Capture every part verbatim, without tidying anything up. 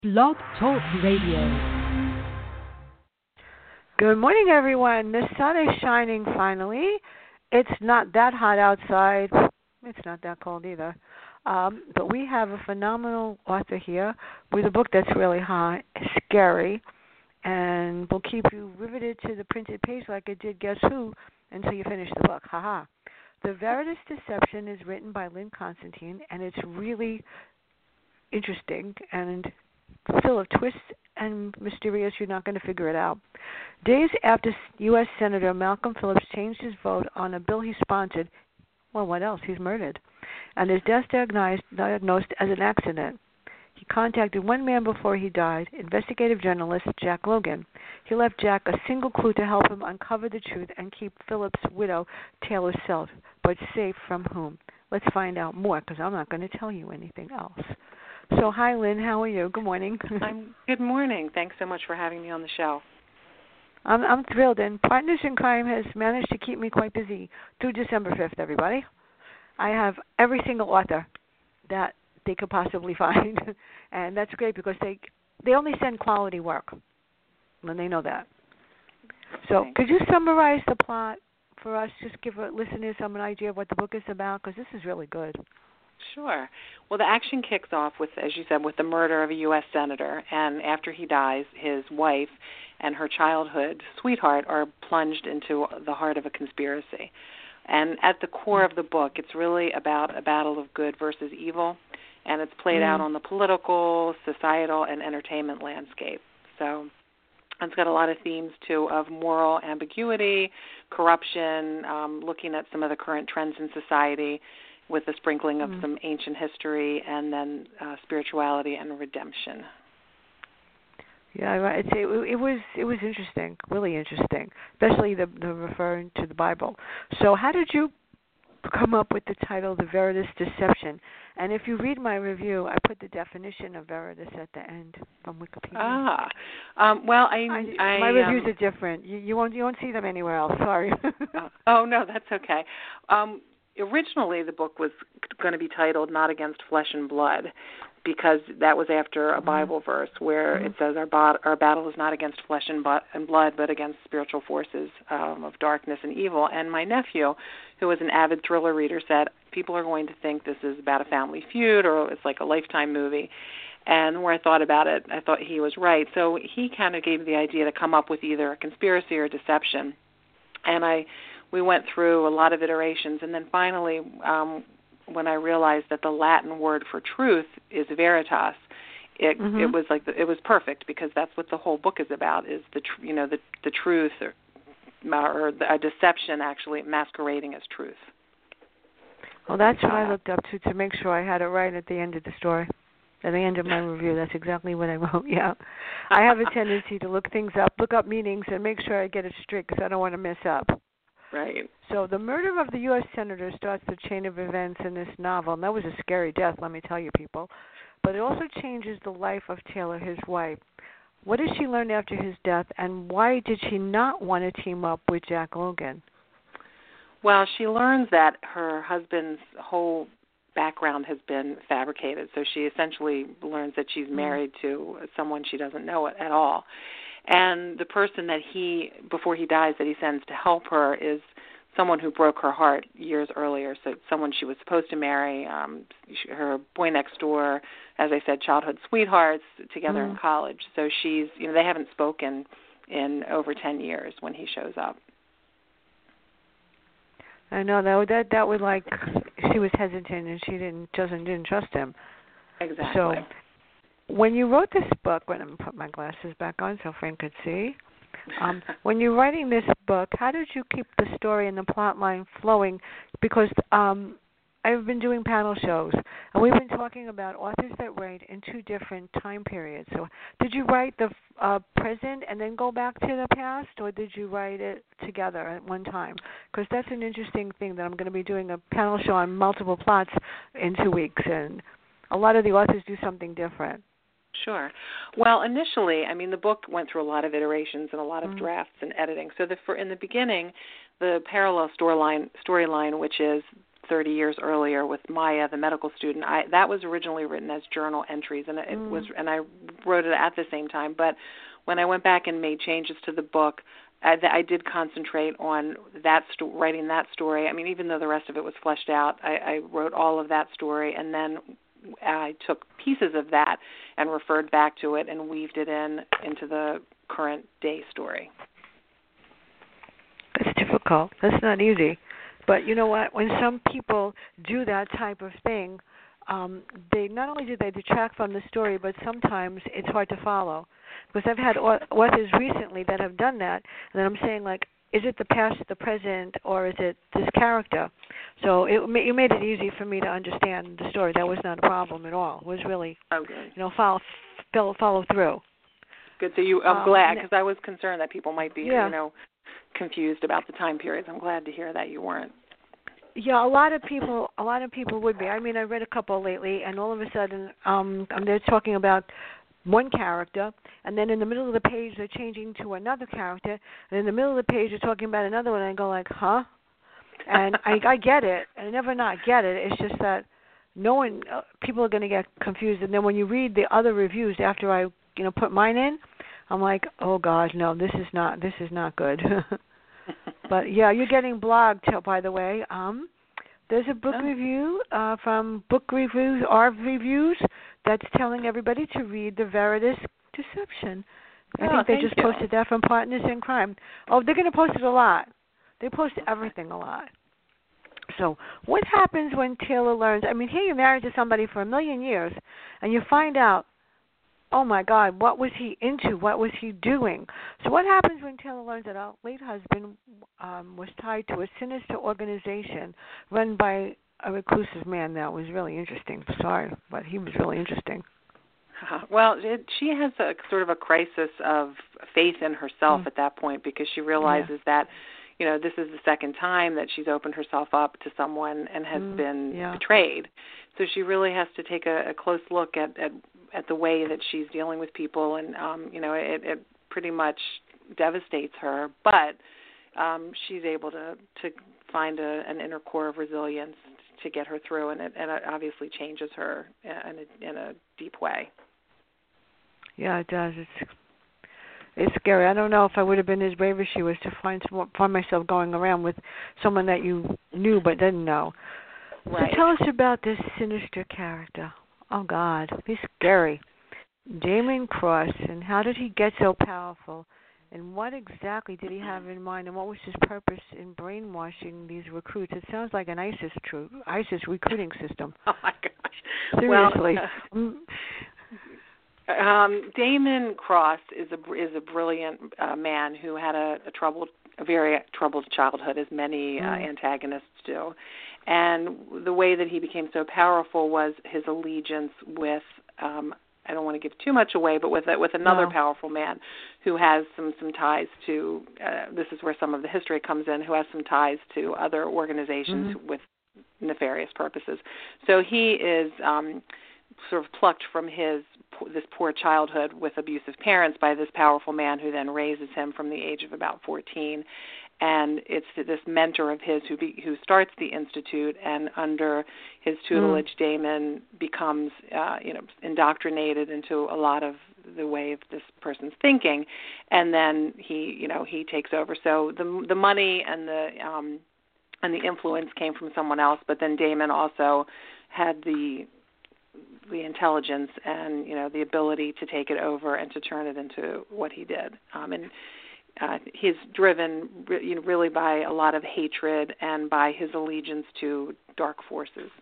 Blog Talk Radio. Good morning, everyone. The sun is shining finally. It's not that hot outside. It's not that cold either. Um, but we have a phenomenal author here with a book that's really hot, scary, and will keep you riveted to the printed page like it did Guess Who until you finish the book. Ha-ha. The Veritas Deception is written by Lynn Constantine, and it's really interesting and full of twists and mysterious. You're not going to figure it out. Days after U S Senator Malcolm Phillips changed his vote on a bill he sponsored, well, what else? He's murdered. And his death diagnosed, diagnosed as an accident. He contacted one man before he died, investigative journalist Jack Logan. He left Jack a single clue to help him uncover the truth and keep Phillips' widow, Taylor, safe, but safe from whom? Let's find out more, because I'm not going to tell you anything else. So, hi, Lynn. How are you? Good morning. I'm good morning. Thanks so much for having me on the show. I'm, I'm thrilled, and Partners in Crime has managed to keep me quite busy through December fifth, everybody. I have every single author that they could possibly find, and that's great because they they only send quality work, and they know that. So, Okay. Could you summarize the plot for us? Just give our listeners some an idea of what the book is about, because this is really good. Sure. Well, the action kicks off with, as you said, with the murder of a U S senator, and after he dies, his wife and her childhood sweetheart are plunged into the heart of a conspiracy. And at the core of the book, it's really about a battle of good versus evil, and it's played mm. out on the political, societal, and entertainment landscape. So it's got a lot of themes, too, of moral ambiguity, corruption, um, looking at some of the current trends in society, with a sprinkling of mm. some ancient history, and then uh, spirituality and redemption. Yeah, I'd say it, it was it was interesting, really interesting, especially the, the referring to the Bible. So, how did you come up with the title, The Veritas Deception? And if you read my review, I put the definition of Veritas at the end from Wikipedia. Ah, um, well, I, I, I my reviews um, are different. You, you won't you won't see them anywhere else. Sorry. uh, oh no, that's okay. Um, Originally, the book was going to be titled Not Against Flesh and Blood, because that was after a mm-hmm. Bible verse where mm-hmm. it says our, bo- our battle is not against flesh and, bu- and blood, but against spiritual forces um, of darkness and evil. And my nephew, who was an avid thriller reader, said, people are going to think this is about a family feud or it's like a Lifetime movie. And the more I thought about it, I thought he was right. So he kind of gave me the idea to come up with either a conspiracy or deception. And I... We went through a lot of iterations, and then finally, um, when I realized that the Latin word for truth is veritas, it mm-hmm. it was like the, it was perfect, because that's what the whole book is about: is the tr- you know the the truth or, or the, a deception actually masquerading as truth. Well, that's what I looked up to to make sure I had it right at the end of the story. At the end of my review, that's exactly what I wrote. Yeah, I have a tendency to look things up, look up meanings, and make sure I get it straight because I don't want to mess up. Right. So the murder of the U S senator starts the chain of events in this novel, and that was a scary death, let me tell you, people. But it also changes the life of Taylor, his wife. What did she learn after his death, and why did she not want to team up with Jack Logan? Well, she learns that her husband's whole background has been fabricated, so she essentially learns that she's married mm. to someone she doesn't know at all. And the person that he, before he dies, that he sends to help her is someone who broke her heart years earlier, so someone she was supposed to marry, um, her boy next door, as I said, childhood sweethearts, together mm. in college. So she's, you know, they haven't spoken in over ten years when he shows up. I know, that that that would like, she was hesitant and she didn't, doesn't, didn't trust him. Exactly. So, when you wrote this book, when I'm put my glasses back on so Frank could see, um, when you're writing this book, how did you keep the story and the plot line flowing? Because um, I've been doing panel shows, and we've been talking about authors that write in two different time periods. So did you write the uh, present and then go back to the past, or did you write it together at one time? Because that's an interesting thing that I'm going to be doing a panel show on multiple plots in two weeks, and a lot of the authors do something different. Sure. Well, initially, I mean, the book went through a lot of iterations and a lot of mm-hmm. drafts and editing. So the, for in the beginning, the parallel storyline, storyline, which is thirty years earlier with Maya, the medical student. I, that was originally written as journal entries, and it mm. was, and I wrote it at the same time. But when I went back and made changes to the book, I, I did concentrate on that sto- writing that story. I mean, even though the rest of it was fleshed out, I, I wrote all of that story, and then I took pieces of that and referred back to it and weaved it in into the current day story. That's difficult. That's not easy. But you know what? When some people do that type of thing, um, they not only do they detract from the story, but sometimes it's hard to follow. Because I've had authors recently that have done that, and then I'm saying, like, is it the past, the present, or is it this character? So it, you made it easy for me to understand the story. That was not a problem at all. It was really, okay. you know, follow, follow, follow through. Good. So you, I'm um, glad, because I was concerned that people might be, yeah. you know, confused about the time periods. I'm glad to hear that you weren't. Yeah, a lot of people, a lot of people would be. I mean, I read a couple lately, and all of a sudden, um, they're talking about one character, and then in the middle of the page they're changing to another character, and in the middle of the page they're talking about another one, and I go like, huh? And I, I get it, and I never not get it. It's just that no one, uh, people are going to get confused, and then when you read the other reviews after I, you know, put mine in, I'm like, oh God, no, this is not, this is not good. But yeah, you're getting blogged, by the way. Um, there's a book oh. review uh, from Book Reviews, Our Reviews, that's telling everybody to read The Veritas Deception. I oh, think they just you. posted that from Partners in Crime. Oh, they're going to post it a lot. They post everything a lot. So what happens when Taylor learns? I mean, here you're married to somebody for a million years, and you find out, oh, my God, what was he into? What was he doing? So what happens when Taylor learns that her late husband um, was tied to a sinister organization run by a reclusive man? That was really interesting. Sorry, but he was really interesting. Uh, well, it, she has a sort of a crisis of faith in herself mm. at that point, because she realizes yeah. that, you know, this is the second time that she's opened herself up to someone and has mm. been yeah. betrayed. So she really has to take a, a close look at, at at the way that she's dealing with people, and um, you know, it, it pretty much devastates her. But um, she's able to to find a, an inner core of resilience to get her through, and it, and it obviously changes her in a, in a deep way. Yeah, it does. It's it's scary. I don't know if I would have been as brave as she was to find find myself going around with someone that you knew but didn't know. Right. So tell us about this sinister character. Oh, God, he's scary. Damon Cross, and how did he get so powerful? And what exactly did he have in mind, and what was his purpose in brainwashing these recruits? It sounds like an ISIS tru- ISIS recruiting system. Oh, my gosh. Seriously. Well, uh, um, Damon Cross is a, is a brilliant uh, man who had a, a troubled, a very troubled childhood, as many uh, mm. antagonists do. And the way that he became so powerful was his allegiance with, um, I don't want to give too much away, but with with another no. powerful man who has some, some ties to, uh, this is where some of the history comes in, who has some ties to other organizations mm-hmm. with nefarious purposes. So he is um, sort of plucked from his this poor childhood with abusive parents by this powerful man who then raises him from the age of about fourteen. And it's this mentor of his who be, who starts the institute, and under his tutelage, mm. Damon becomes, uh, you know, indoctrinated into a lot of the way of this person's thinking, and then he, you know, he takes over. So the the money and the um, and the influence came from someone else, but then Damon also had the the intelligence and, you know, the ability to take it over and to turn it into what he did. Um, and Uh, he's driven re- you know, really by a lot of hatred and by his allegiance to dark forces.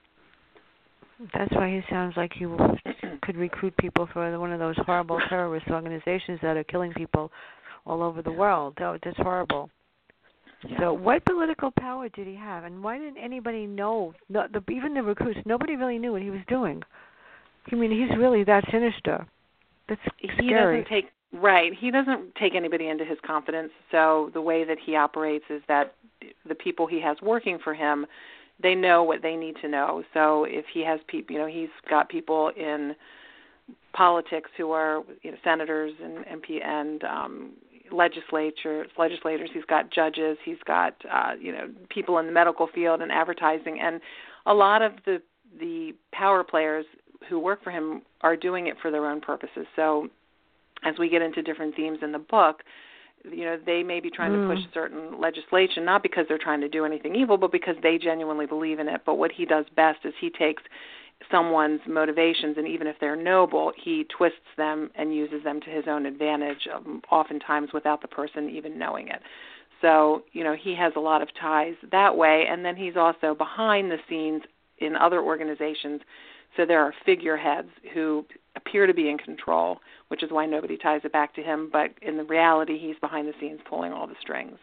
That's why he sounds like he could recruit people for one of those horrible terrorist organizations that are killing people all over the world. Oh, that's horrible. Yeah. So what political power did he have, and why didn't anybody know? The, the, even the recruits, nobody really knew what he was doing. I mean, he's really that sinister. That's scary. He doesn't take Right. He doesn't take anybody into his confidence. So the way that he operates is that the people he has working for him, they know what they need to know. So if he has people, you know, he's got people in politics who are, you know, senators and M P and um, legislatures, legislators. He's got judges. He's got uh, you know people in the medical field and advertising, and a lot of the the power players who work for him are doing it for their own purposes. So, as we get into different themes in the book, you know, they may be trying mm. to push certain legislation, not because they're trying to do anything evil, but because they genuinely believe in it. But what he does best is he takes someone's motivations, and even if they're noble, he twists them and uses them to his own advantage, um, oftentimes without the person even knowing it. So, you know, he has a lot of ties that way, and then he's also behind the scenes in other organizations. So there are figureheads who appear to be in control, which is why nobody ties it back to him, but in the reality, he's behind the scenes pulling all the strings.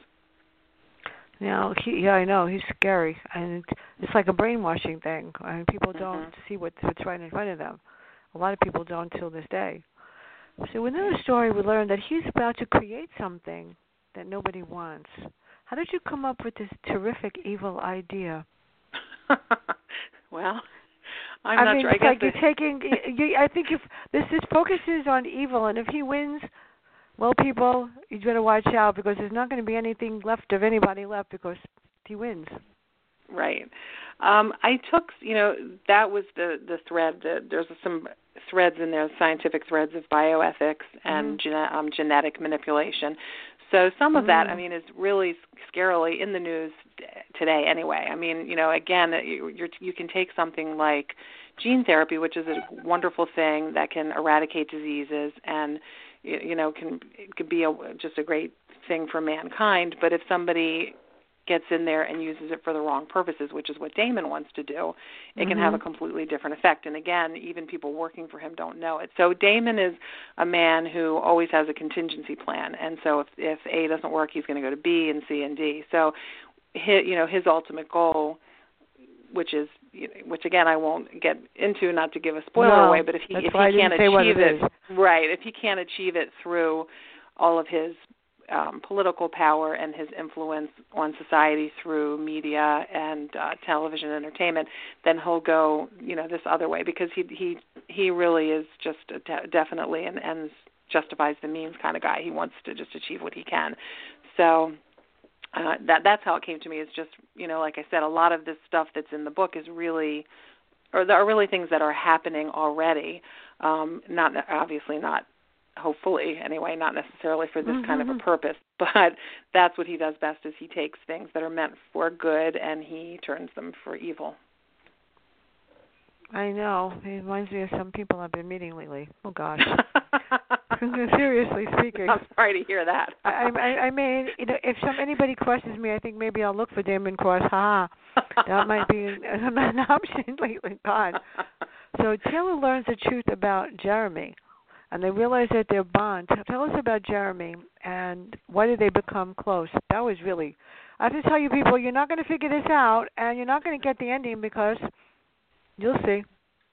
Now, he, yeah, I know, he's scary, and it's like a brainwashing thing. I mean, people don't mm-hmm. see what's, what's right in front of them. A lot of people don't till this day. So within the story, we learned that he's about to create something that nobody wants. How did you come up with this terrific evil idea? Well, I'm I not mean, sure. It's I like guess you're taking. You, I think if this is focuses on evil, and if he wins, well, people, you better watch out because there's not going to be anything left of anybody left because he wins. Right. Um, I took, you know, that was the the thread. The, there's some threads in there, scientific threads of bioethics and mm-hmm. gene, um, genetic manipulation. So some of mm. that, I mean, is really scarily in the news today anyway. I mean, you know, again, you, you're, you can take something like gene therapy, which is a wonderful thing that can eradicate diseases and, you know, can it could be a, just a great thing for mankind. But if somebody gets in there and uses it for the wrong purposes, which is what Damon wants to do, it mm-hmm. can have a completely different effect. And again, even people working for him don't know it. So Damon is a man who always has a contingency plan. And so if, if A doesn't work, he's going to go to B and C and D. So his, you know, his ultimate goal, which is, you know, which again I won't get into, not to give a spoiler no, away, but if he if he can't achieve it, it right, if he can't achieve it through all of his um, political power and his influence on society through media and uh, television entertainment, then he'll go, you know, this other way, because he he he really is just a de- definitely an ends justifies the means kind of guy. He wants to just achieve what he can. So uh, that that's how it came to me. It's just, you know, like I said, a lot of this stuff that's in the book is really, or there are really things that are happening already. Um, not obviously not. Hopefully, anyway, not necessarily for this mm-hmm. kind of a purpose, but that's what he does best is he takes things that are meant for good and he turns them for evil. I know. He reminds me of some people I've been meeting lately. Oh, gosh. Seriously speaking. I'm sorry to hear that. I, I, I mean, you know, if some anybody crosses me, I think maybe I'll look for Damon Cross. Ha! That might be an, an option lately. God. So Taylor learns the truth about Jeremy. And they realize that they're bond. Tell us about Jeremy and why did they become close? That was really, I have to tell you people, you're not going to figure this out and you're not going to get the ending because you'll see.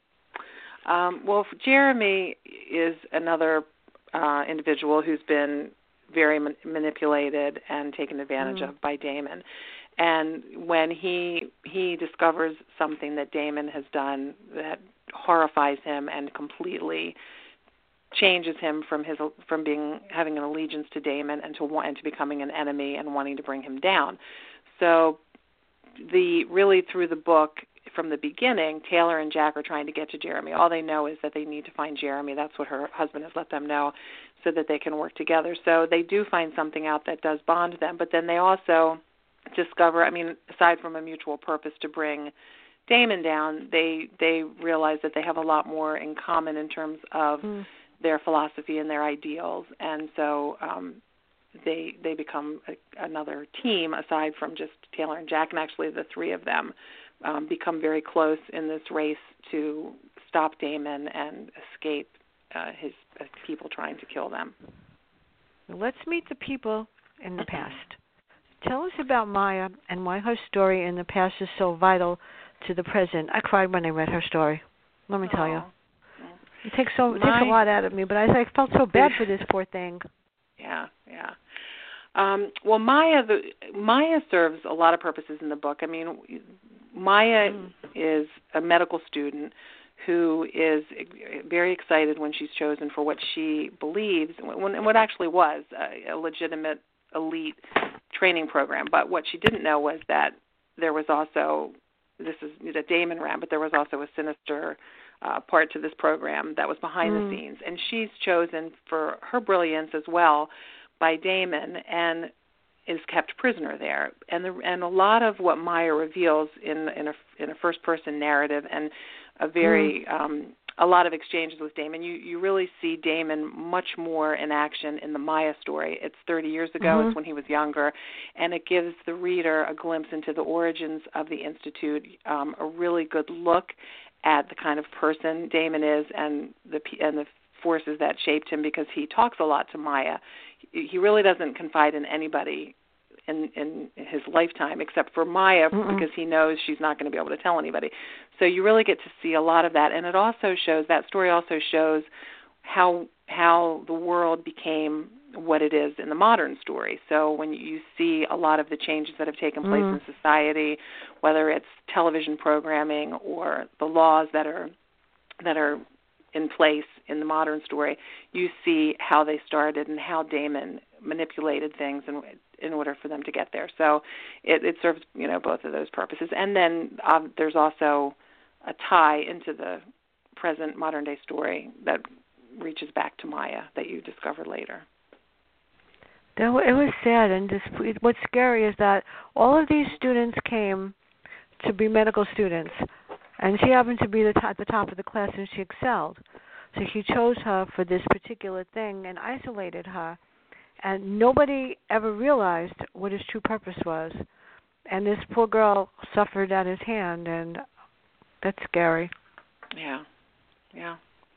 Um, well, Jeremy is another uh, individual who's been very man- manipulated and taken advantage mm. of by Damon. And when he he discovers something that Damon has done that horrifies him and completely changes him from his from being having an allegiance to Damon and to and to becoming an enemy and wanting to bring him down. So the really through the book from the beginning, Taylor and Jack are trying to get to Jeremy. All they know is that they need to find Jeremy. That's what her husband has let them know so that they can work together. So they do find something out that does bond them, but then they also discover, I mean, aside from a mutual purpose to bring Damon down, they they realize that they have a lot more in common in terms of mm. their philosophy and their ideals, and so um, they they become a, another team aside from just Taylor and Jack, and actually the three of them um, become very close in this race to stop Damon and escape uh, his uh, people trying to kill them. Let's meet the people in the past. Tell us about Maya and why her story in the past is so vital to the present. I cried when I read her story. Let me tell oh. you. It takes so it My, takes a lot out of me, but I, I felt so bad for this poor thing. Yeah, yeah. Um, well, Maya, the, Maya serves a lot of purposes in the book. I mean, Maya mm. is a medical student who is very excited when she's chosen for what she believes, when what actually was a, a legitimate elite training program. But what she didn't know was that there was also, this is that Damon ran, but there was also a sinister uh, part to this program that was behind mm. the scenes. And she's chosen for her brilliance as well by Damon and is kept prisoner there. And the, and a lot of what Maya reveals in in a, in a first-person narrative and a very mm. um, a lot of exchanges with Damon. You you really see Damon much more in action in the Maya story. It's thirty years ago. Mm-hmm. It's when he was younger, and it gives the reader a glimpse into the origins of the Institute, um, a really good look at the kind of person Damon is and the and the forces that shaped him, because he talks a lot to Maya. He really doesn't confide in anybody in, in his lifetime except for Maya, Mm-mm. because he knows she's not going to be able to tell anybody. So you really get to see a lot of that, and it also shows, that story also shows how how the world became what it is in the modern story. So when you see a lot of the changes that have taken place mm. in society, whether it's television programming or the laws that are that are in place in the modern story, you see how they started and how Damon manipulated things in, in order for them to get there. So it, it serves, you know, both of those purposes. And then um, there's also a tie into the present modern-day story that reaches back to Maya that you discover later. It was sad, and just, what's scary is that all of these students came to be medical students, and she happened to be the t- at the top of the class, and she excelled. So he chose her for this particular thing and isolated her, and nobody ever realized what his true purpose was. And this poor girl suffered at his hand, and that's scary. Yeah, yeah.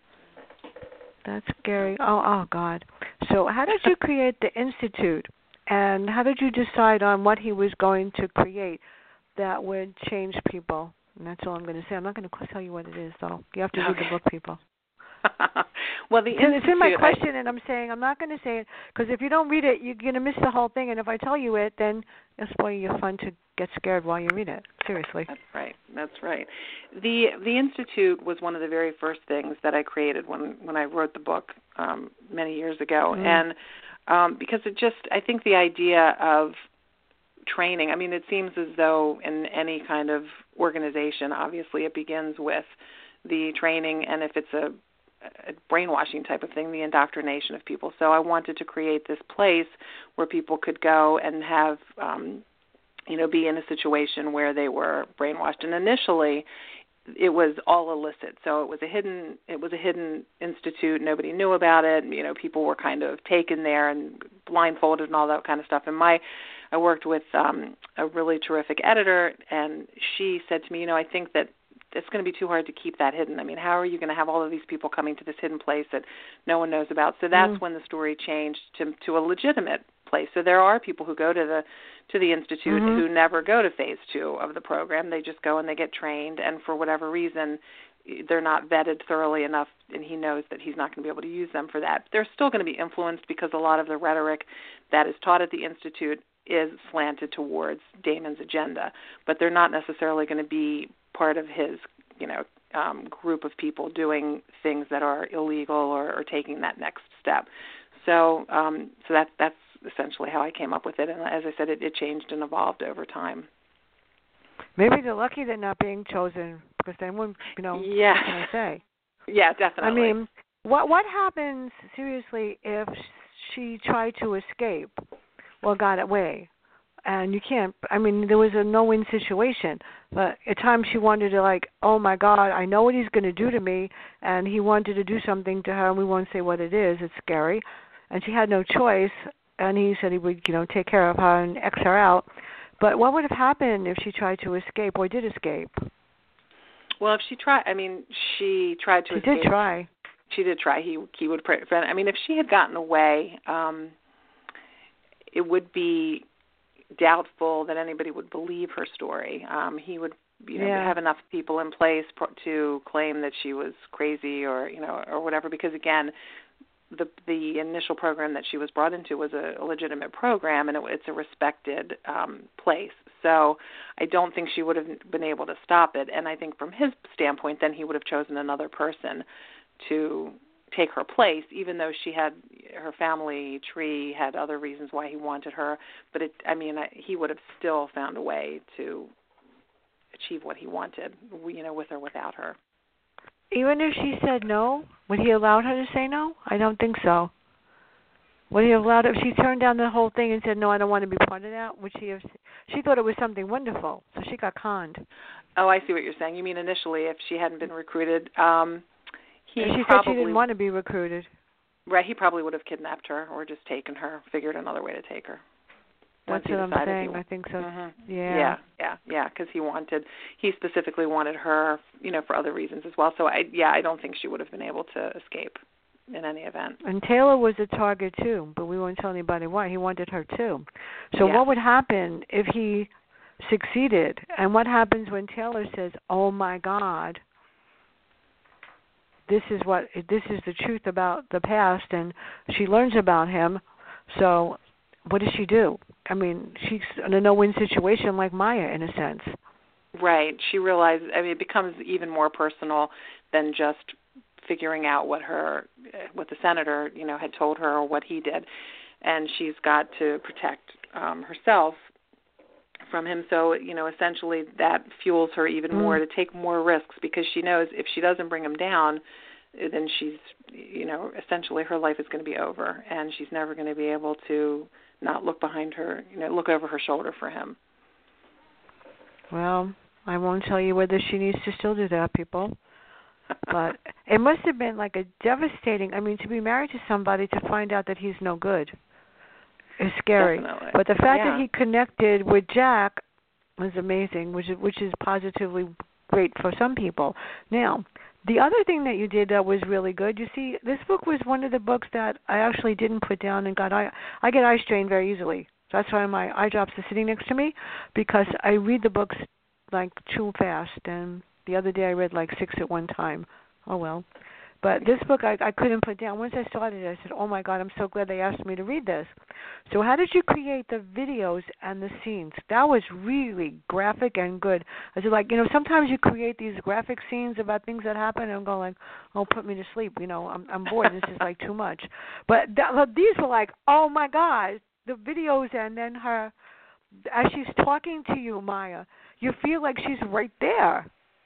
That's scary. Oh, oh, God. So how did you create the Institute, and how did you decide on what he was going to create that would change people? And that's all I'm going to say. I'm not going to tell you what it is, though. You have to read okay. the book, people. Well, the Institute, it's in my question, I, and I'm saying I'm not going to say it, because if you don't read it, you're going to miss the whole thing. And if I tell you it, then it'll spoil your fun to get scared while you read it. Seriously. That's right. That's right. The The Institute was one of the very first things that I created when, when I wrote the book um, many years ago. Mm. And um, because it just, I think the idea of training, I mean, it seems as though in any kind of organization, obviously it begins with the training, and if it's a, a brainwashing type of thing, the indoctrination of people. So I wanted to create this place where people could go and have, um, you know, be in a situation where they were brainwashed. And initially, it was all illicit. So it was a hidden, it was a hidden institute. Nobody knew about it. You know, people were kind of taken there and blindfolded and all that kind of stuff. And my I worked with um, a really terrific editor, and she said to me, you know, I think that it's going to be too hard to keep that hidden. I mean, how are you going to have all of these people coming to this hidden place that no one knows about? So that's mm. when the story changed to to a legitimate place. So there are people who go to the to the Institute mm-hmm. who never go to phase two of the program. They just go and they get trained, and for whatever reason, they're not vetted thoroughly enough, and he knows that he's not going to be able to use them for that. They're still going to be influenced because a lot of the rhetoric that is taught at the Institute is slanted towards Damon's agenda, but they're not necessarily going to be part of his, you know, um, group of people doing things that are illegal or, or taking that next step. So, um, so that that's essentially how I came up with it. And as I said, it, it changed and evolved over time. Maybe they're lucky they're not being chosen, because they wouldn't, you know, yeah. what can I say? Yeah, definitely. I mean, what what happens, seriously, if she tried to escape or got away? And you can't, I mean, there was a no-win situation. But at times she wanted to, like, oh, my God, I know what he's going to do to me. And he wanted to do something to her, and we won't say what it is. It's scary. And she had no choice. And he said he would, you know, take care of her and X her out. But what would have happened if she tried to escape or did escape? Well, if she tried, I mean, she tried to she escape. She did try. She did try. He, he would prevent. I mean, if she had gotten away, um, it would be doubtful that anybody would believe her story. Um, he would, you know, yeah. have enough people in place to claim that she was crazy or, you know, or whatever. Because again, the the initial program that she was brought into was a, a legitimate program, and it, it's a respected um, place. So I don't think she would have been able to stop it. And I think from his standpoint, then he would have chosen another person to take her place, even though she had her family tree had other reasons why he wanted her. But it, I mean, I, he would have still found a way to achieve what he wanted, you know, with or without her. Even if she said no, would he allow her to say no? I don't think so. Would he have allowed her, if she turned down the whole thing and said, no, I don't want to be part of that, would she have, she thought it was something wonderful, so she got conned. Oh, I see what you're saying. You mean initially if she hadn't been recruited, um, he she probably, said she didn't want to be recruited. Right, he probably would have kidnapped her or just taken her, figured another way to take her. That's what I'm saying. I think so. Mm-hmm. Yeah. Yeah, yeah, yeah, because he wanted, he specifically wanted her, you know, for other reasons as well. So, I, yeah, I don't think she would have been able to escape in any event. And Taylor was a target, too, but we won't tell anybody why. He wanted her, too. So yeah. what would happen if he succeeded? And what happens when Taylor says, oh, my God, this is what this is the truth about the past, and she learns about him. So what does she do? I mean, she's in a no-win situation like Maya, in a sense. Right. She realizes, I mean, it becomes even more personal than just figuring out what her, what the senator, you know, had told her or what he did. And she's got to protect um, herself from him. So, you know, essentially that fuels her even more mm. to take more risks, because she knows if she doesn't bring him down, then she's, you know, essentially her life is going to be over, and she's never going to be able to not look behind her, you know, look over her shoulder for him. Well, I won't tell you whether she needs to still do that, people. But it must have been like a devastating, I mean, to be married to somebody to find out that he's no good is scary. Definitely. But the fact yeah. that he connected with Jack was amazing, which is, which is positively great for some people. Now, the other thing that you did that was really good, you see, this book was one of the books that I actually didn't put down and got eye, I get eye strain very easily. That's why my eye drops are sitting next to me, because I read the books like too fast. And the other day I read like six at one time. Oh, well. But this book I, I couldn't put down. Once I started it, I said, oh, my God, I'm so glad they asked me to read this. So how did you create the videos and the scenes? That was really graphic and good. I said, like, you know, sometimes you create these graphic scenes about things that happen, and I'm going like, oh, put me to sleep. You know, I'm, I'm bored. This is like too much. But that, these were like, oh, my God, the videos, and then her, as she's talking to you, Maya, you feel like she's right there.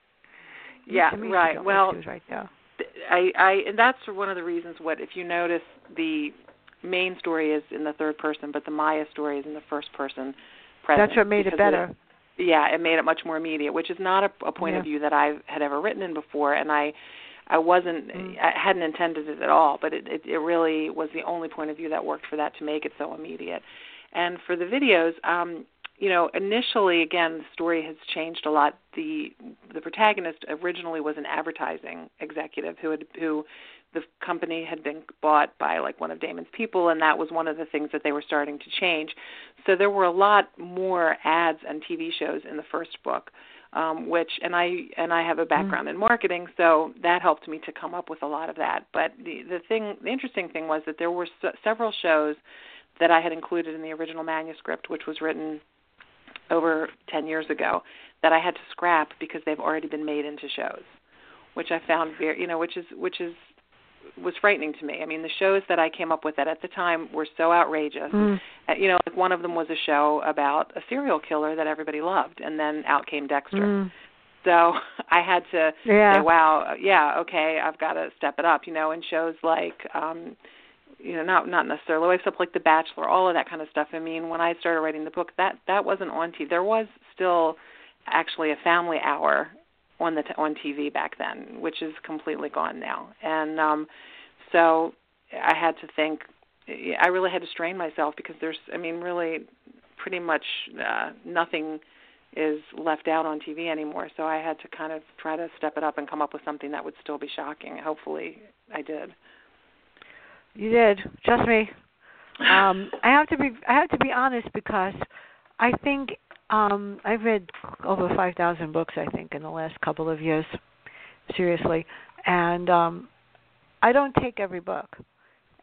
Yeah, to me, right. Well, like she was right there. I, I, and that's one of the reasons. What if you notice, the main story is in the third person, but the Maya story is in the first person present. That's what made it better. It, yeah, it made it much more immediate, which is not a, a point yeah. of view that I had ever written in before, and I, I wasn't, mm. I hadn't intended it at all. But it, it, it really was the only point of view that worked for that to make it so immediate. And for the videos, um, you know, initially, again, the story has changed a lot. The the protagonist originally was an advertising executive who had who the company had been bought by like one of Damon's people, and that was one of the things that they were starting to change. So there were a lot more ads and T V shows in the first book, um, which and I and I have a background mm-hmm. in marketing, so that helped me to come up with a lot of that. But the the thing, the interesting thing was that there were so, several shows that I had included in the original manuscript, which was written over ten years ago, that I had to scrap because they've already been made into shows, which I found very, you know, which is which is was frightening to me. I mean, the shows that I came up with that at the time were so outrageous. Mm. Uh, you know, like one of them was a show about a serial killer that everybody loved, and then out came Dexter. Mm. So I had to yeah. say, wow, yeah, okay, I've got to step it up, you know, and shows like, um, you know, not not necessarily, except like The Bachelor, all of that kind of stuff. I mean, when I started writing the book, that, that wasn't on T V. There was still actually a family hour on the t- on T V back then, which is completely gone now. And um, so I had to think, I really had to strain myself because there's, I mean, really pretty much uh, nothing is left out on T V anymore. So I had to kind of try to step it up and come up with something that would still be shocking. Hopefully I did. You did. Trust me. Um, I have to be. I have to be honest because I think um, I've read over five thousand books. I think in the last couple of years, seriously, and um, I don't take every book.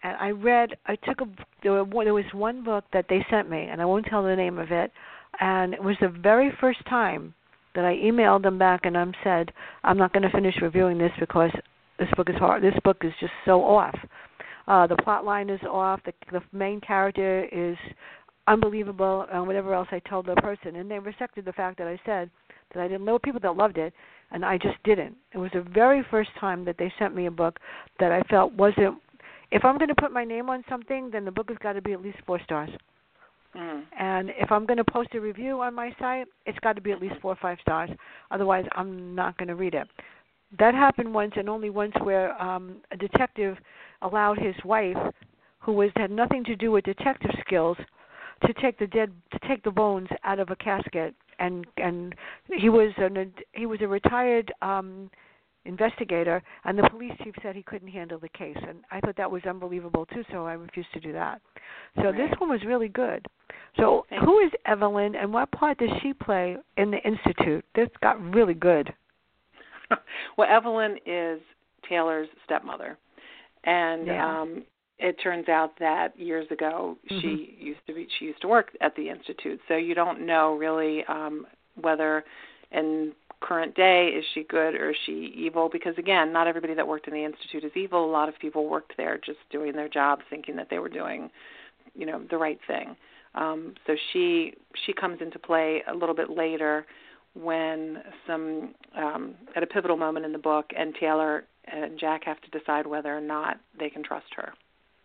and I read. I took a. There, were, there was one book that they sent me, and I won't tell the name of it. And it was the very first time that I emailed them back, and I said, I'm not going to finish reviewing this because this book is hard. This book is just so off. Uh, the plot line is off. The, the main character is unbelievable, and whatever else I told the person. And they respected the fact that I said that I didn't know people that loved it, and I just didn't. It was the very first time that they sent me a book that I felt wasn't, if I'm going to put my name on something, then the book has got to be at least four stars. Mm. And if I'm going to post a review on my site, it's got to be at least four or five stars. Otherwise, I'm not going to read it. That happened once, and only once, where um, a detective allowed his wife, who was had nothing to do with detective skills, to take the dead, to take the bones out of a casket, and and he was an he was a retired um, investigator, and the police chief said he couldn't handle the case, and I thought that was unbelievable too. So I refused to do that. So right. this one was really good. So Thanks. Who is Evelyn, and what part does she play in the Institute? This got really good. Well, Evelyn is Taylor's stepmother, and yeah. um, it turns out that years ago mm-hmm. she used to be she used to work at the Institute. So you don't know really um, whether in current day is she good or is she evil, because again, not everybody that worked in the Institute is evil. A lot of people worked there just doing their job, thinking that they were doing, you know, the right thing. Um, so she she comes into play a little bit later, when some um, at a pivotal moment in the book, and Taylor and Jack have to decide whether or not they can trust her.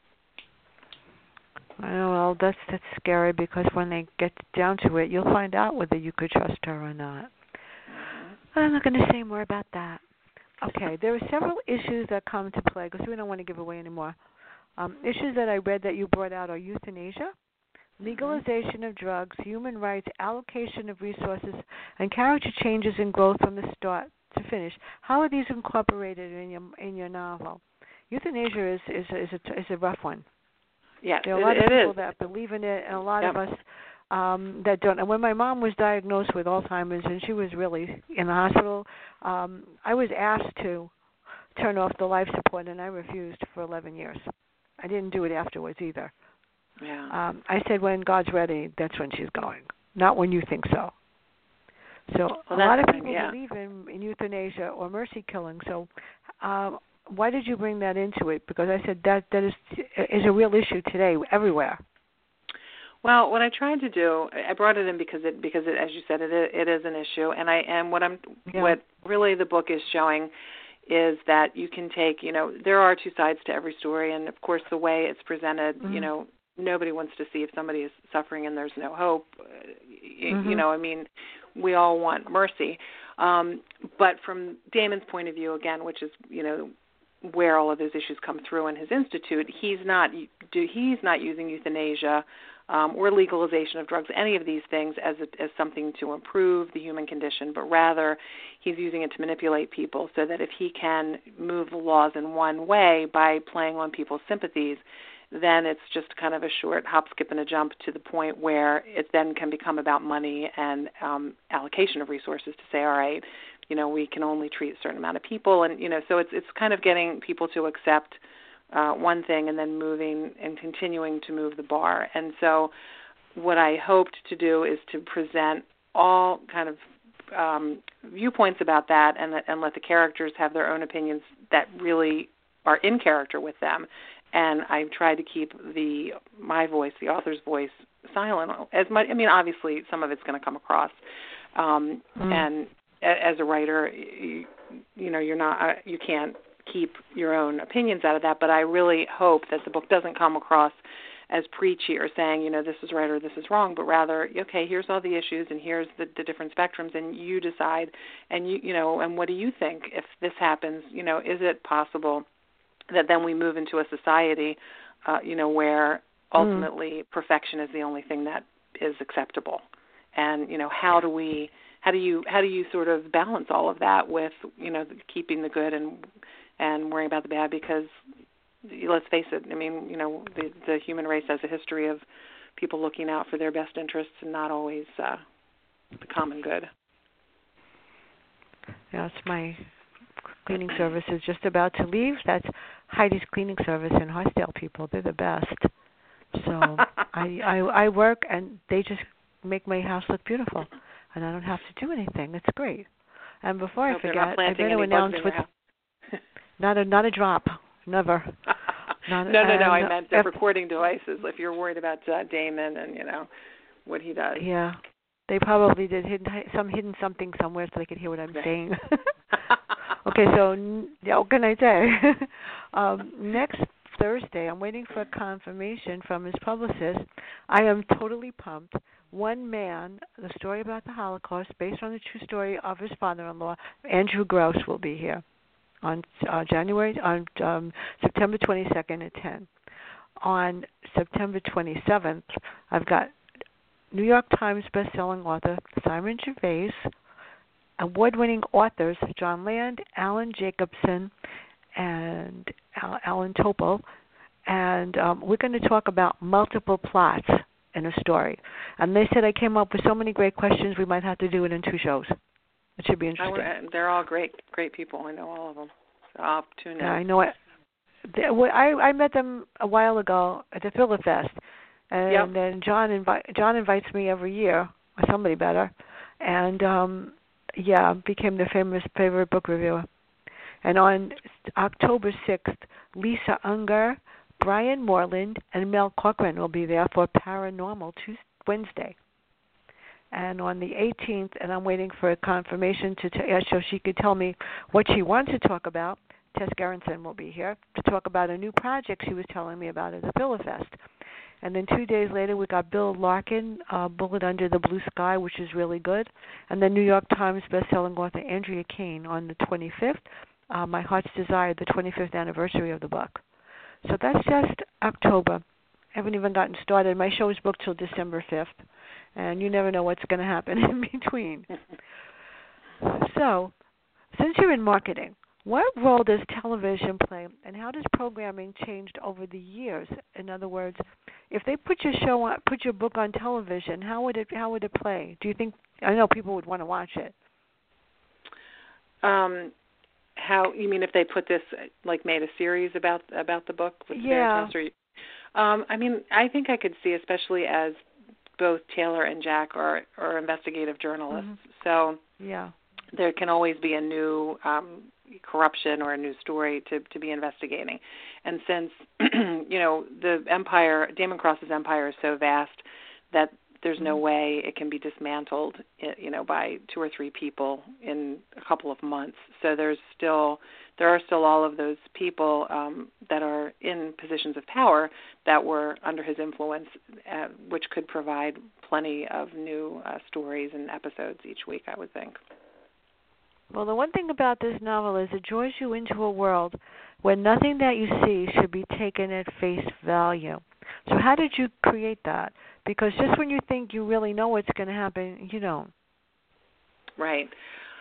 Well, that's that's scary, because when they get down to it, you'll find out whether you could trust her or not. Mm-hmm. I'm not going to say more about that. Okay, there are several issues that come to play, because we don't want to give away any more. Um, issues that I read that you brought out are euthanasia, legalization of drugs, human rights, allocation of resources, and character changes and growth from the start to finish. How are these incorporated in your in your novel? Euthanasia is is is a, is a rough one. Yeah, there are a it, lot of it people is. that believe in it, and a lot yep. of us um, that don't. And when my mom was diagnosed with Alzheimer's, and she was really in the hospital, um, I was asked to turn off the life support, and I refused for eleven years. I didn't do it afterwards either. Yeah. Um, I said, when God's ready, that's when she's going, not when you think so. So well, a lot of fine, people yeah. believe in, in euthanasia or mercy killing. So um, why did you bring that into it? Because I said that that is is a real issue today everywhere. Well, what I tried to do, I brought it in because it because it, as you said, it it is an issue, and I and what I'm yeah. what really the book is showing is that you can take, you know, there are two sides to every story, and of course the way it's presented, mm-hmm. you know. Nobody wants to see if somebody is suffering and there's no hope. Mm-hmm. You know, I mean, we all want mercy. Um, but from Damon's point of view, again, which is, you know, where all of his issues come through in his institute, he's not he's not using euthanasia um, or legalization of drugs, any of these things, as a, as something to improve the human condition, but rather he's using it to manipulate people so that if he can move the laws in one way by playing on people's sympathies, then it's just kind of a short hop, skip, and a jump to the point where it then can become about money and um, allocation of resources to say, all right, you know, we can only treat a certain amount of people. And, you know, so it's it's kind of getting people to accept uh, one thing and then moving and continuing to move the bar. And so what I hoped to do is to present all kind of um, viewpoints about that and, and let the characters have their own opinions that really are in character with them. And I tried to keep the my voice, the author's voice, silent as much. I mean, obviously, some of it's going to come across. Um, mm. And as a writer, you, you know, you're not, you can't keep your own opinions out of that. But I really hope that the book doesn't come across as preachy or saying, you know, this is right or this is wrong, but rather, okay, here's all the issues and here's the, the different spectrums, and you decide. And you, you know, and what do you think if this happens? You know, is it possible that then we move into a society, uh, you know, where ultimately mm. perfection is the only thing that is acceptable? And, you know, how do we, how do you, how do you sort of balance all of that with, you know, keeping the good and and worrying about the bad? Because let's face it, I mean, you know, the, the human race has a history of people looking out for their best interests and not always uh, the common good. Yes, my cleaning service is just about to leave. That's Heidi's Cleaning Service in Hartsdale people. They're the best. So I, I I work and they just make my house look beautiful, and I don't have to do anything. It's great. And before I forget, I better announce with not a not a drop, never. Not, no, no, no. I I meant the recording devices. If you're worried about uh, Damon and you know what he does. Yeah, they probably did hidden, some hidden something somewhere so they could hear what I'm right. saying. Okay, so yeah, what can I say? um, next Thursday, I'm waiting for a confirmation from his publicist. I am totally pumped. One Man, the story about the Holocaust, based on the true story of his father-in-law, Andrew Gross, will be here on uh, January on um, September twenty-second at ten. On September twenty-seventh, I've got New York Times best-selling author Simon Gervais, award-winning authors John Land, Alan Jacobson, and Al- Alan Topol, and um, we're going to talk about multiple plots in a story. And they said I came up with so many great questions we might have to do it in two shows. It should be interesting. I, they're all great, great people. I know all of them. So I'll tune in. Yeah, I know it. They, I I met them a while ago at the Philip Fest, and yep. then John invi- John invites me every year, or somebody better, and um, yeah, became their famous favorite book reviewer. And on October sixth, Lisa Unger, Brian Moreland, and Mel Cochran will be there for Paranormal Tuesday, Wednesday. And on the eighteenth, and I'm waiting for a confirmation to t- so she could tell me what she wants to talk about, Tess Gerritsen will be here to talk about a new project she was telling me about at the Philifest. And then two days later, we got Bill Larkin, uh, Bullet Under the Blue Sky, which is really good. And then New York Times bestselling author Andrea Kane on the twenty-fifth, uh, My Heart's Desire, the twenty-fifth anniversary of the book. So that's just October. I haven't even gotten started. My show is booked till December fifth, and you never know what's going to happen in between. So, since you're in marketing, what role does television play, and how does programming changed over the years? In other words, if they put your show on, put your book on television, how would it how would it play? Do you think? I know people would want to watch it. Um, how you mean if they put this like made a series about about the book with yeah. Veritas? Or, um, I mean, I think I could see, especially as both Taylor and Jack are are investigative journalists, Mm-hmm. so yeah. there can always be a new um, corruption or a new story to, to be investigating. And since, you know, the empire, Damon Cross's empire is so vast that there's no way it can be dismantled, you know, by two or three people in a couple of months. So there's still, there are still all of those people um, that are in positions of power that were under his influence, uh, which could provide plenty of new uh, stories and episodes each week, I would think. Well, the one thing about this novel is it draws you into a world where nothing that you see should be taken at face value. So how did you create that? Because just when you think you really know what's going to happen, you don't. Right.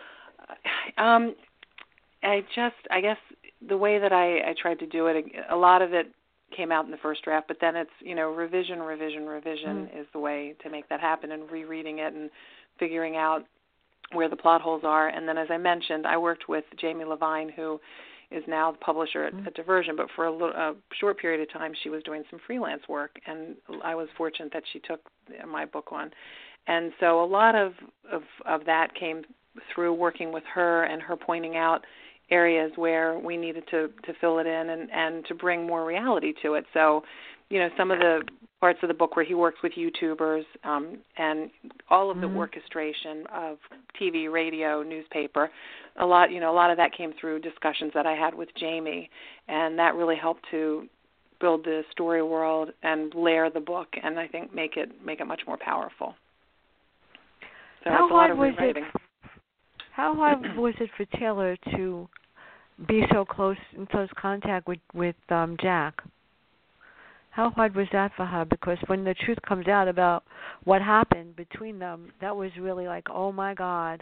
Um, I just, I guess the way that I, I tried to do it, a lot of it came out in the first draft, but then it's, you know, revision, revision, revision mm-hmm. is the way to make that happen, and rereading it and figuring out where the plot holes are. And then, as I mentioned, I worked with Jamie Levine, who is now the publisher at, at Diversion, but for a, little, a short period of time she was doing some freelance work, and I was fortunate that she took my book on. And so a lot of, of, of that came through working with her and her pointing out areas where we needed to, to fill it in and, and to bring more reality to it. So, you know, some of the parts of the book where he works with YouTubers um, and all of the mm-hmm. orchestration of T V, radio, newspaper, a lot, you know, a lot of that came through discussions that I had with Jamie, and that really helped to build the story world and layer the book, and I think make it make it much more powerful. So how it's a lot hard of was rewriting. it? How hard was it for Taylor to be so close in close contact with with um, Jack? How hard was that for her? Because when the truth comes out about what happened between them, that was really like, oh my God.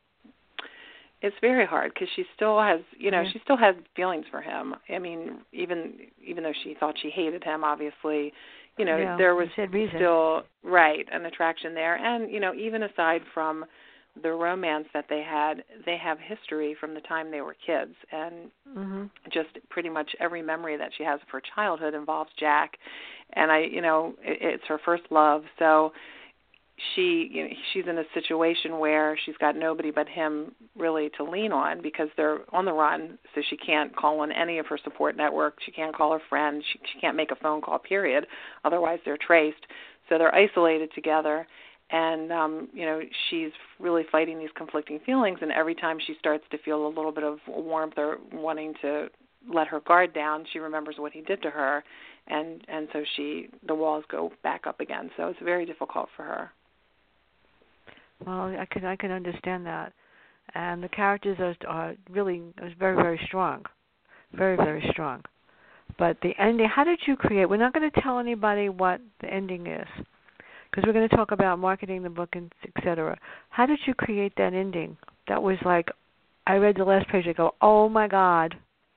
It's very hard because she still has, you know, yeah. she still has feelings for him. I mean, even even though she thought she hated him, obviously, you know, yeah, there was still right an attraction there. And you know, even aside from the romance that they had, they have history from the time they were kids, and mm-hmm. just pretty much every memory that she has of her childhood involves Jack, and I, you know, it, it's her first love, so she, you know, she's in a situation where she's got nobody but him really to lean on because they're on the run, so she can't call on any of her support network, she can't call her friend, she, she can't make a phone call, period, otherwise they're traced, so they're isolated together. And, um, you know, she's really fighting these conflicting feelings, and every time she starts to feel a little bit of warmth or wanting to let her guard down, she remembers what he did to her, and, and so she the walls go back up again. So it's very difficult for her. Well, I can I can understand that. And the characters are, are really are very, very strong, very, very strong. But the ending, how did you create? We're not going to tell anybody what the ending is, because we're going to talk about marketing the book and et cetera. How did you create that ending? That was like, I read the last page, I go, oh my God.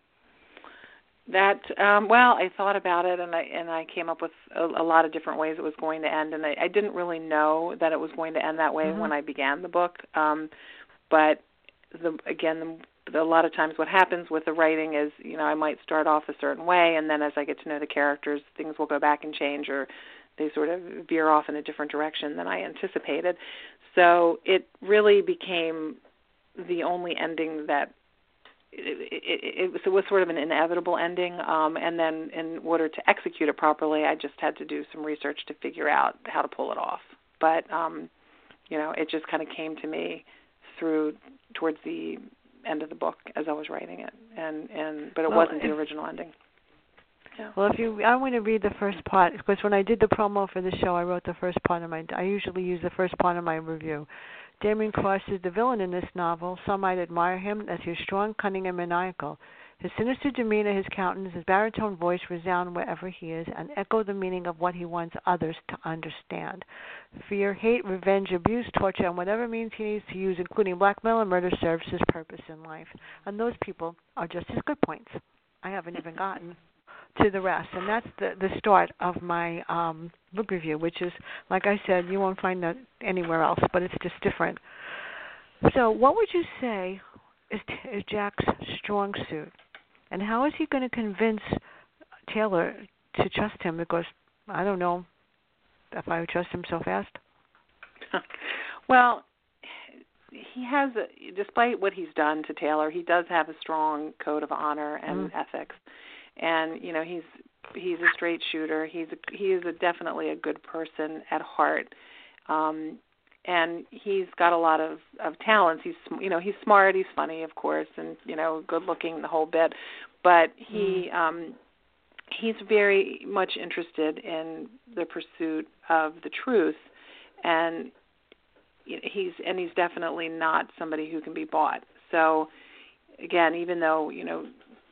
That um, well, I thought about it, and I and I came up with a, a lot of different ways it was going to end, and I, I didn't really know that it was going to end that way mm-hmm. when I began the book. Um, but the, again, the, a lot of times what happens with the writing is, you know, I might start off a certain way, and then as I get to know the characters, things will go back and change, or they sort of veer off in a different direction than I anticipated. So it really became the only ending that it, it, it, it was sort of an inevitable ending. Um, and then in order to execute it properly, I just had to do some research to figure out how to pull it off. But, um, you know, it just kind of came to me through towards the end of the book as I was writing it. And, and but it well, wasn't the original ending. Yeah. Well, if you, I want to read the first part, because when I did the promo for the show, I wrote the first part of my, I usually use the first part of my review. Damien Cross is the villain in this novel. Some might admire him as he's strong, cunning, and maniacal. His sinister demeanor, his countenance, his baritone voice resound wherever he is and echo the meaning of what he wants others to understand. Fear, hate, revenge, abuse, torture, and whatever means he needs to use, including blackmail and murder, serves his purpose in life. And those people are just his good points. I haven't even gotten to the rest, and that's the the start of my um, book review, which is, like I said, you won't find that anywhere else, but it's just different. So what would you say is, is Jack's strong suit, and how is he going to convince Taylor to trust him? Because I don't know if I would trust him so fast. Well, he has, a, despite what he's done to Taylor, he does have a strong code of honor and mm. ethics. And you know, he's he's a straight shooter. He's a, he is a, definitely a good person at heart, um, and he's got a lot of, of talents. He's you know he's smart. He's funny, of course, and you know good looking, the whole bit. But he mm. um, he's very much interested in the pursuit of the truth, and he's and he's definitely not somebody who can be bought. So again, even though you know.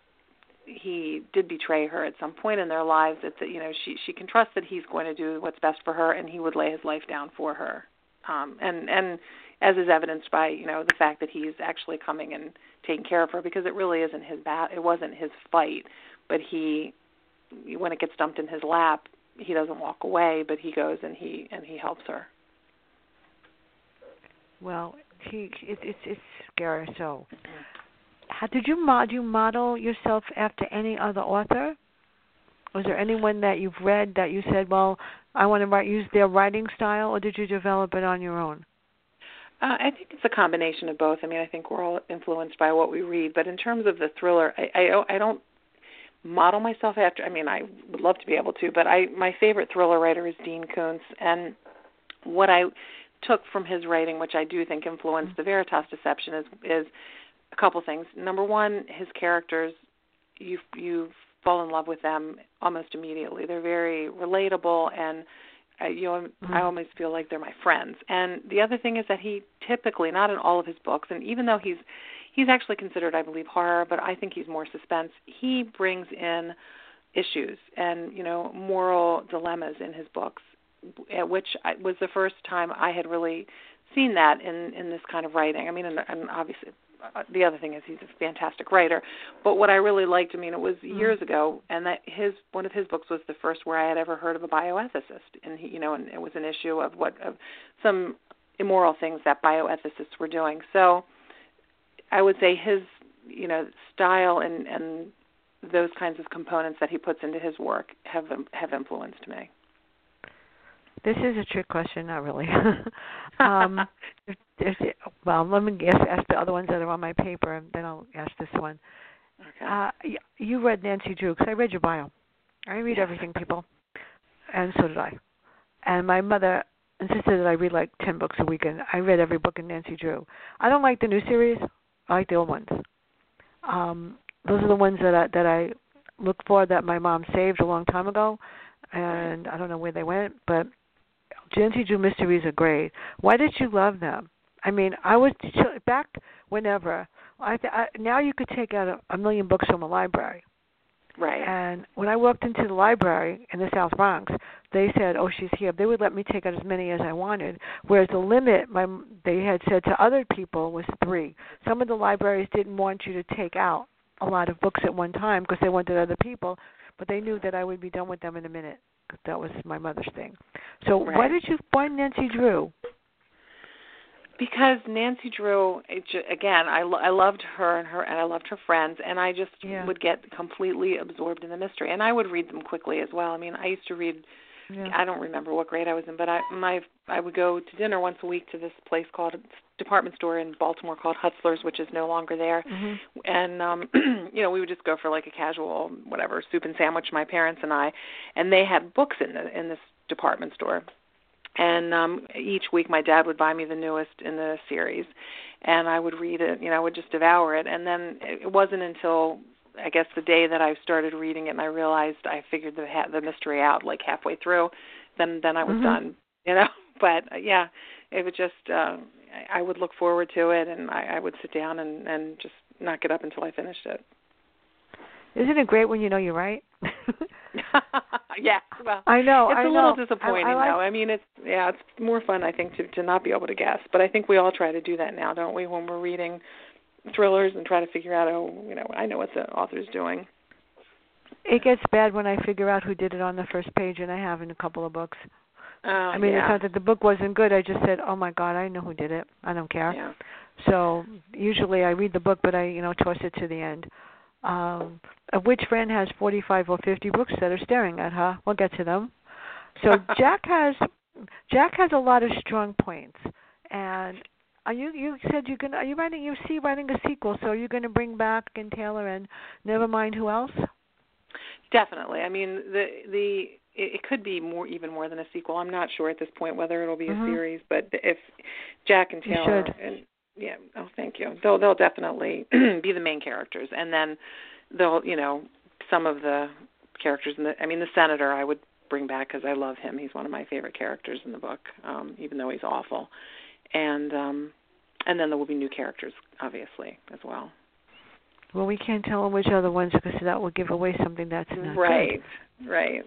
he did betray her at some point in their lives, that you know she she can trust that he's going to do what's best for her, and he would lay his life down for her. Um, and and as is evidenced by you know the fact that he's actually coming and taking care of her, because it really isn't his bat, it wasn't his fight, but he when it gets dumped in his lap, he doesn't walk away, but he goes and he and he helps her. Well, he it, it's it's scary. So. Mm-hmm. How did you mod, you model yourself after any other author? Was there anyone that you've read that you said, well, I want to write, use their writing style, or did you develop it on your own? Uh, I think it's a combination of both. I mean, I think we're all influenced by what we read. But in terms of the thriller, I, I, I don't model myself after. I mean, I would love to be able to, but I my favorite thriller writer is Dean Koontz. And what I took from his writing, which I do think influenced mm-hmm. the Veritas Deception, is is a couple things. Number one, his characters, you you fall in love with them almost immediately. They're very relatable, and uh, you know mm-hmm. I almost feel like they're my friends. And the other thing is that he typically, not in all of his books, and even though he's he's actually considered, I believe, horror, but I think he's more suspense. He brings in issues and you know moral dilemmas in his books, which I, was the first time I had really seen that in in this kind of writing. I mean, and, and obviously. Uh, the other thing is he's a fantastic writer, but what I really liked, I mean, it was years mm. ago, and that his one of his books was the first where I had ever heard of a bioethicist, and he, you know, and it was an issue of what of some immoral things that bioethicists were doing. So I would say his, you know, style and, and those kinds of components that he puts into his work have have influenced me. This is a trick question, not really. um, if, if, well, let me guess, ask the other ones that are on my paper, and then I'll ask this one. Okay. Uh, you read Nancy Drew, because I read your bio. I read yes. everything, people, and so did I. And my mother insisted that I read like ten books a week, and I read every book in Nancy Drew. I don't like the new series. I like the old ones. Um, those are the ones that I, that I look for that my mom saved a long time ago, and I don't know where they went, but Nancy Drew mysteries are great. Why did you love them? I mean, I was back whenever. I, I now you could take out a, a million books from a library. Right. And when I walked into the library in the South Bronx, they said, "Oh, she's here." They would let me take out as many as I wanted, whereas the limit my they had said to other people was three. Some of the libraries didn't want you to take out a lot of books at one time because they wanted other people, but they knew that I would be done with them in a minute. That was my mother's thing. So right. why did you find Nancy Drew? Because Nancy Drew, it ju- again, I, lo- I loved her and her, and I loved her friends, and I just yeah. would get completely absorbed in the mystery, and I would read them quickly as well. I mean, I used to read. Yeah. I don't remember what grade I was in, but I my I would go to dinner once a week to this place called a department store in Baltimore called Hutzler's, which is no longer there, mm-hmm. and um, you know we would just go for like a casual whatever soup and sandwich, my parents and I, and they had books in the in this department store. And um, each week my dad would buy me the newest in the series, and I would read it, you know, I would just devour it. And then it wasn't until, I guess, the day that I started reading it and I realized I figured the ha- the mystery out like halfway through, then then I was mm-hmm. done, you know. But, uh, yeah, it would just, uh, I would look forward to it, and I, I would sit down and, and just not get up until I finished it. Isn't it great when you know you're right? Yeah, well, I know. It's I a know. little disappointing, I, I like... though. I mean, it's yeah, it's more fun, I think, to to not be able to guess. But I think we all try to do that now, don't we? When we're reading thrillers and try to figure out, oh, you know, I know what the author's doing. It gets bad when I figure out who did it on the first page, and I have in a couple of books. Oh, I mean, yeah. it's not that the book wasn't good. I just said, "Oh my God, I know who did it. I don't care." Yeah. So usually I read the book, but I, you know, toss it to the end. Um, which friend has forty-five or fifty books that are staring at her? We'll get to them. So Jack has Jack has a lot of strong points. And are you you said you're gonna are you writing you see writing a sequel? So are you going to bring back and Taylor and never mind who else? Definitely. I mean, the the it, it could be more even more than a sequel. I'm not sure at this point whether it'll be mm-hmm. a series, but if Jack and Taylor and yeah, oh, thank you. They'll they'll definitely be the main characters, and then they'll, you know, some of the characters in the. I mean, the senator I would bring back because I love him. He's one of my favorite characters in the book, um, even though he's awful. And um, and then there will be new characters, obviously, as well. Well, we can't tell them which other ones because that will give away something that's not right, good. Right.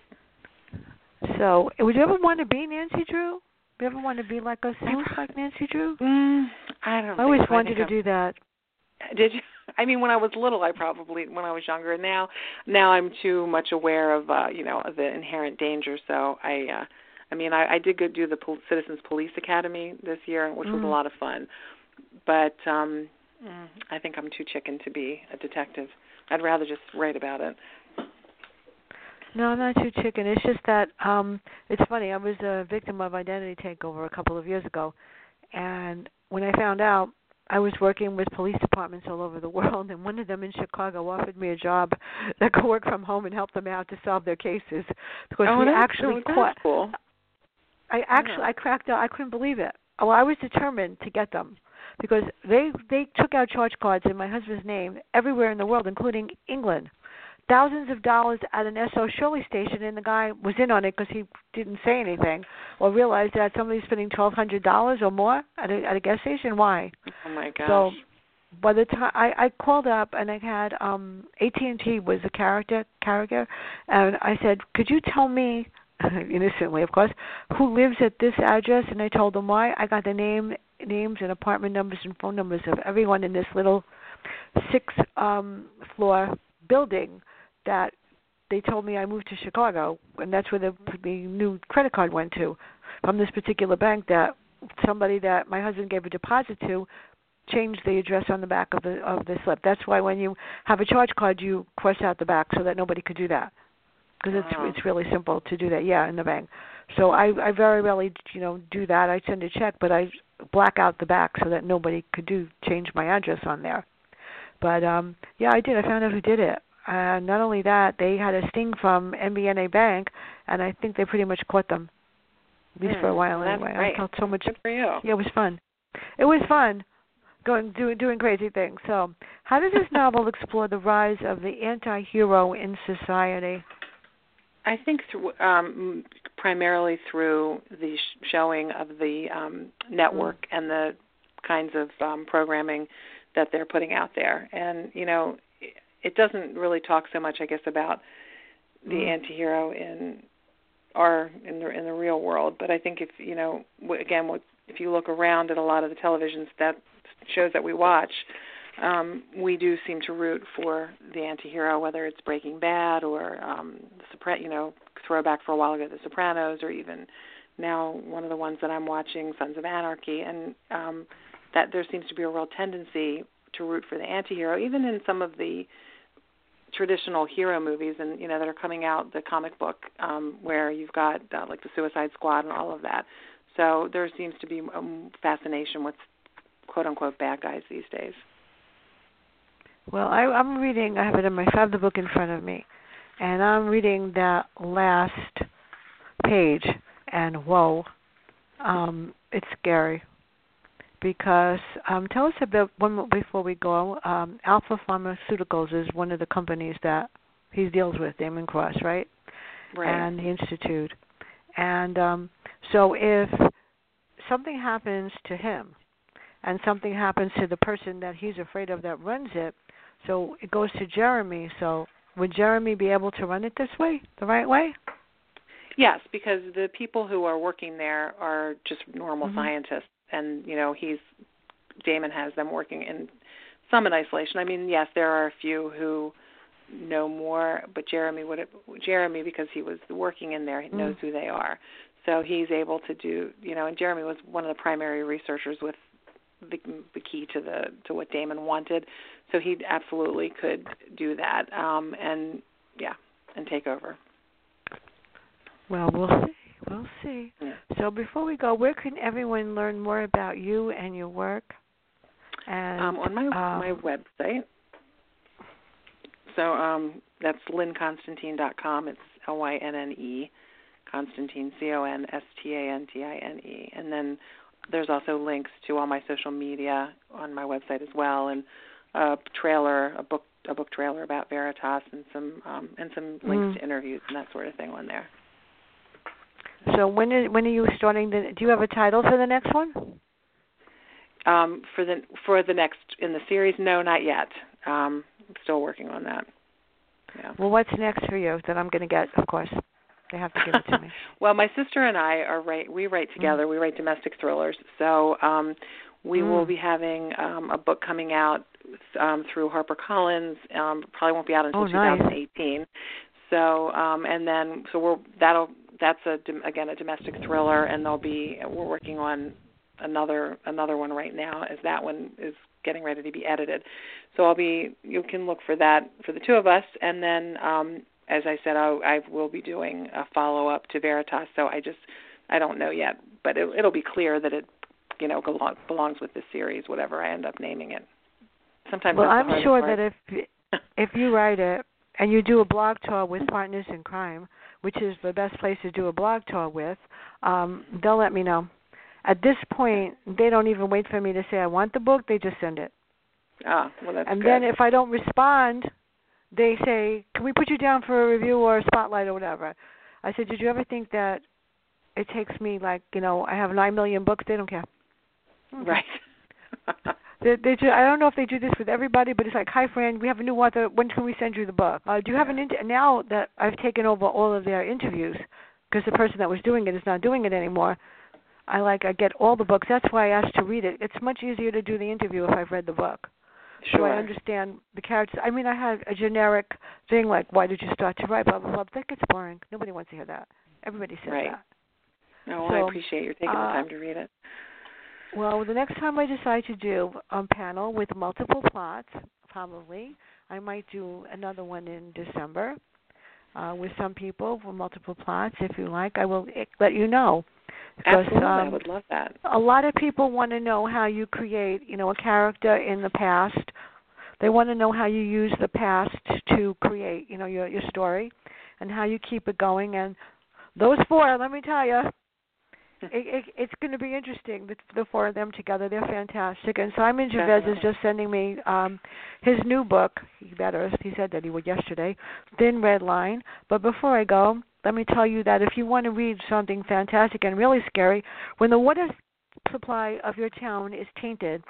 So, would you ever want to be Nancy Drew? You ever want to be like us, like Nancy Drew? Mm, I don't. I always think so. wanted to I'm, do that. Did you? I mean, when I was little, I probably when I was younger. Now, now I'm too much aware of uh, you know the inherent danger. So I, uh, I mean, I, I did go do the Pol- Citizens Police Academy this year, which mm. was a lot of fun. But um, I think I'm too chicken to be a detective. I'd rather just write about it. No, I'm not too chicken. It's just that um, it's funny. I was a victim of identity takeover a couple of years ago, and when I found out, I was working with police departments all over the world, and one of them in Chicago offered me a job that could work from home and help them out to solve their cases because oh, we that's, actually that's caught. Cool. I actually yeah. I cracked out. I couldn't believe it. Oh, I was determined to get them because they they took out charge cards in my husband's name everywhere in the world, including England. Thousands of dollars at an S O Shirley station, and the guy was in on it because he didn't say anything or realized that somebody's spending twelve hundred dollars or more at a, at a gas station. Why? Oh my gosh! So by the time I, I called up and I had um, A T and T was a character character, and I said, "Could you tell me?" innocently, of course, who lives at this address? And I told them why. I got the name, names, and apartment numbers and phone numbers of everyone in this little six-floor um, building. That they told me I moved to Chicago, and that's where the, the new credit card went to from this particular bank that somebody that my husband gave a deposit to changed the address on the back of the of the slip. That's why when you have a charge card, you cross out the back so that nobody could do that. Because it's Uh-huh. it's really simple to do that. Yeah, in the bank. So I I very rarely you know do that. I send a check, but I black out the back so that nobody could do change my address on there. But um yeah, I did. I found out who did it. And not only that, they had a sting from M B N A Bank, and I think they pretty much caught them. At least mm, for a while well, anyway. Great. I felt so much. Good for you. Yeah, it was fun. It was fun. Going doing doing crazy things. So, how does this novel explore the rise of the anti-hero in society? I think through, um, primarily through the sh- showing of the um, network mm. and the kinds of um, programming that they're putting out there. And, you know, it doesn't really talk so much, I guess, about the mm. anti-hero in our in the in the real world. But I think if, you know, again, what, if you look around at a lot of the televisions that shows that we watch, um, we do seem to root for the anti-hero, whether it's Breaking Bad or um, the Sopran- you know, throwback for a while ago, The Sopranos, or even now one of the ones that I'm watching, Sons of Anarchy, and um, that there seems to be a real tendency to root for the anti-hero, even in some of the traditional hero movies, and you know that are coming out, the comic book, um, where you've got uh, like the Suicide Squad and all of that. So there seems to be a fascination with quote-unquote bad guys these days. Well, I, I'm reading, I have it in my, I have the book in front of me, and I'm reading that last page, and whoa, um, it's scary. Because, um, tell us a bit, one before we go, um, Alpha Pharmaceuticals is one of the companies that he deals with, Damon Cross, right? Right. And the Institute. And um, so if something happens to him, and something happens to the person that he's afraid of that runs it, so it goes to Jeremy. So would Jeremy be able to run it this way, the right way? Yes, because the people who are working there are just normal mm-hmm. scientists, and you know he's Damon has them working in some in isolation. I mean, yes, there are a few who know more, but Jeremy would Jeremy because he was working in there, he knows mm-hmm. who they are, so he's able to do you know. And Jeremy was one of the primary researchers with the, the key to the to what Damon wanted, so he absolutely could do that, um, and yeah, and take over. Well, we'll see. We'll see. Yeah. So before we go, where can everyone learn more about you and your work? And um, on my um, my website. So um, that's lynn constantine dot com. It's L Y N N E, Constantine, C O N S T A N T I N E. And then there's also links to all my social media on my website as well, and a trailer, a book, a book trailer about Veritas, and some um, and some links mm. to interviews and that sort of thing on there. So when is, when are you starting? The, do you have a title for the next one? Um, for the for the next in the series, no, not yet. Um, I'm still working on that. Yeah. Well, what's next for you that I'm going to get? Of course, they have to give it to me. Well, my sister and I are write. We write together. Mm. We write domestic thrillers. So um, we mm. will be having um, a book coming out um, through HarperCollins. Um, probably won't be out until oh, nice. twenty eighteen. So um, and then so we're that'll. That's a again a domestic thriller, and there'll be we're working on another another one right now as that one is getting ready to be edited. So I'll be you can look for that for the two of us, and then um, as I said, I'll, I will be doing a follow up to Veritas. So I just I don't know yet, but it, it'll be clear that it you know belongs with this series, whatever I end up naming it. Sometimes well, that's I'm sure part. that if if you write it and you do a blog tour with Partners in Crime, which is the best place to do a blog tour with, um, they'll let me know. At this point, they don't even wait for me to say I want the book. They just send it. Ah, well, that's and good. then if I don't respond, they say, can we put you down for a review or a spotlight or whatever? I said, did you ever think that it takes me like, you know, I have nine million books? They don't care. Right. They, they do, I don't know if they do this with everybody, but it's like, hi, Fran, we have a new author. When can we send you the book? Uh, do you have an inter- now that I've taken over all of their interviews, because the person that was doing it is not doing it anymore, I like I get all the books. That's why I asked to read it. It's much easier to do the interview if I've read the book. Sure. So I understand the characters. I mean, I had a generic thing like, why did you start to write, blah, blah, blah. But that gets boring. Nobody wants to hear that. Everybody says right. that. No, well, so, I appreciate you taking uh, the time to read it. Well, the next time I decide to do a panel with multiple plots, probably, I might do another one in December uh, with some people for multiple plots. If you like, I will let you know. Because, Absolutely, um, I would love that. A lot of people want to know how you create, you know, a character in the past. They want to know how you use the past to create, you know, your your story, and how you keep it going. And those four, let me tell you, it, it, it's going to be interesting. The, the four of them together, they're fantastic. And Simon Gervais is just sending me um, his new book. He better. He said that he would yesterday. Thin Red Line. But before I go, let me tell you that if you want to read something fantastic and really scary, when the water supply of your town is tainted,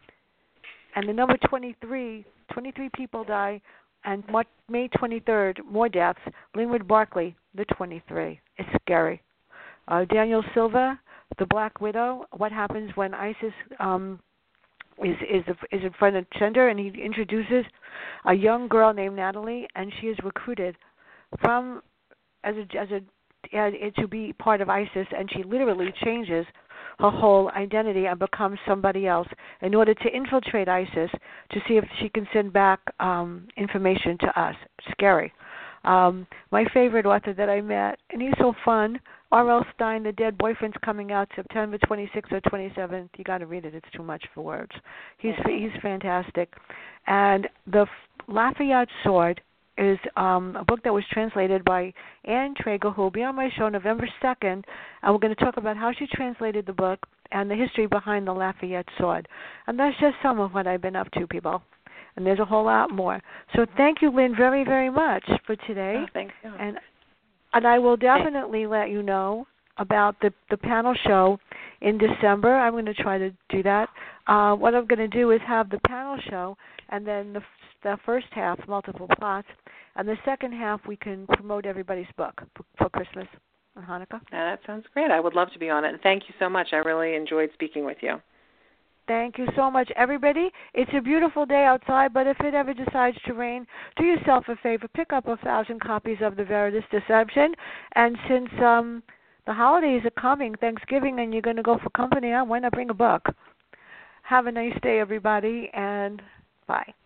and the number twenty-three, twenty-three people die, and May twenty-third, more deaths, Linwood Barkley, the twenty-three. It's scary. Uh, Daniel Silva, The Black Widow, what happens when ISIS um, is is is in front of center, and he introduces a young girl named Natalie, and she is recruited from as a as a uh, to be part of ISIS, and she literally changes her whole identity and becomes somebody else in order to infiltrate ISIS to see if she can send back um, information to us. Scary. Um, my favorite author that I met, and he's so fun, R L. Stein, The Dead Boyfriend's coming out September twenty-sixth or twenty-seventh. You got to read it. It's too much for words. He's he's fantastic. And The Lafayette Sword is um, a book that was translated by Anne Traeger, who will be on my show November second, and we're going to talk about how she translated the book and the history behind the Lafayette Sword. And that's just some of what I've been up to, people. And there's a whole lot more. So thank you, Lynn, very, very much for today. Oh, thank you. And and I will definitely let you know about the, the panel show in December. I'm going to try to do that. Uh, what I'm going to do is have the panel show, and then the the first half, multiple plots, and the second half we can promote everybody's book for, for Christmas and Hanukkah. Yeah, that sounds great. I would love to be on it. And thank you so much. I really enjoyed speaking with you. Thank you so much, everybody. It's a beautiful day outside, but if it ever decides to rain, do yourself a favor. Pick up a thousand copies of The Veritas Deception. And since um, the holidays are coming, Thanksgiving, and you're going to go for company, why not bring a book? Have a nice day, everybody, and bye.